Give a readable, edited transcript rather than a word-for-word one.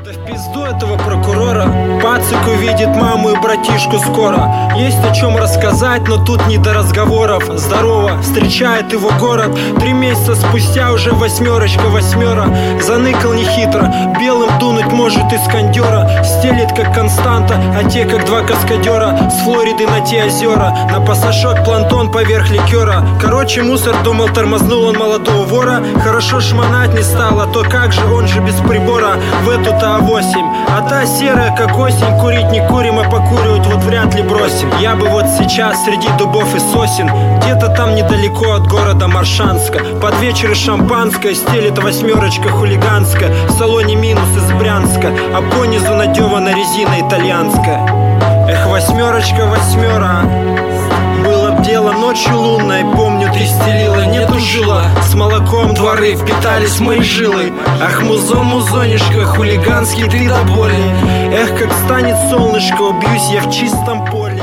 Да в пизду этого прокурора. Пацик увидит маму и братишку скоро. Есть о чем рассказать, но тут не до разговоров. Здорово, встречает его город. 3 месяца спустя уже восьмера. Заныкал нехитро, белым дунуть может из кондера. Стелит как Константа, а те как 2 каскадера. С Флориды на те озера, на пасашок плантон поверх ликера. Короче, мусор думал, тормознул он молодого вора. Хорошо шмонать не стало, то как же, он же без прибора. В эту-то А8, а та серая как осень. Курить не курим, а покуривать вот вряд ли бросим. Я бы вот сейчас среди дубов и сосен, где-то там недалеко от города Маршанска. Под вечер шампанское стелит 8 хулиганская. В салоне минус из Брянска, а понизу надевана резина итальянская. Эх, 8, было б дело ночью лунной, помню, ты стелила, нету жила. С молоком дворы впитались мои жилы. Ах, музонишко, хулиганский ты до боли. Эх, как станет солнышко, убьюсь я в чистом поле.